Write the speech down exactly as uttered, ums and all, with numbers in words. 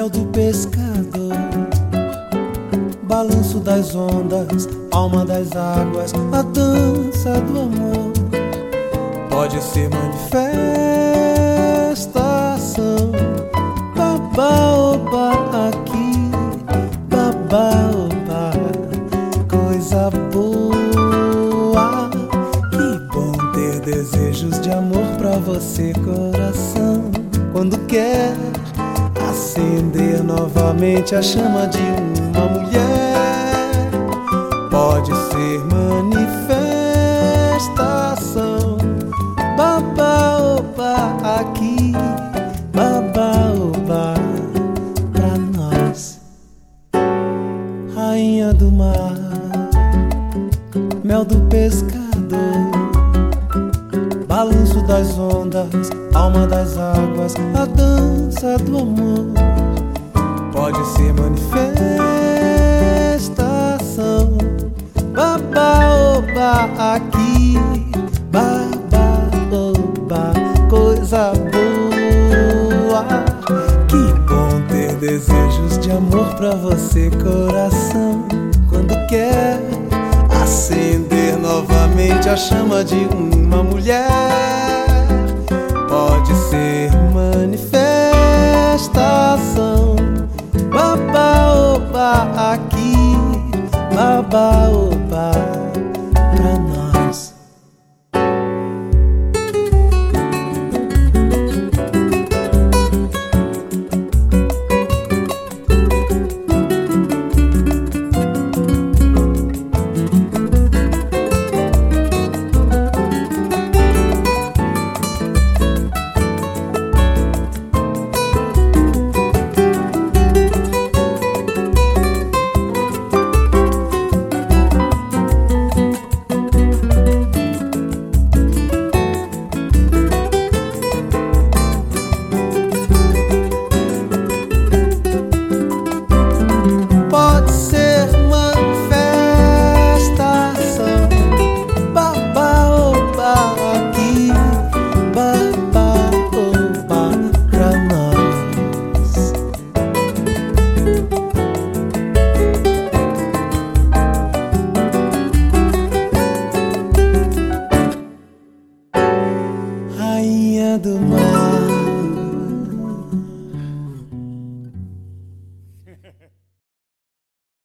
mel do pescador, balanço das ondas, alma das águas, a dança do amor. Pode ser manifestação, baba-oba aqui, baba-oba, coisa boa. Que bom ter desejos de amor pra você, coração, quando quer acender novamente a chama de uma mulher. Pode ser manifestação, baba-oba aqui, baba-oba pra nós. Rainha do mar, mel do pescador, balanço das ondas, alma das águas, a dança do amor. Pode ser manifestação, baba-oba aqui, baba-oba, coisa boa. Que bom ter desejos de amor pra você, coração, quando quer acender novamente a chama de uma mulher. Pode ser manifestação, baba-oba aqui, baba-oba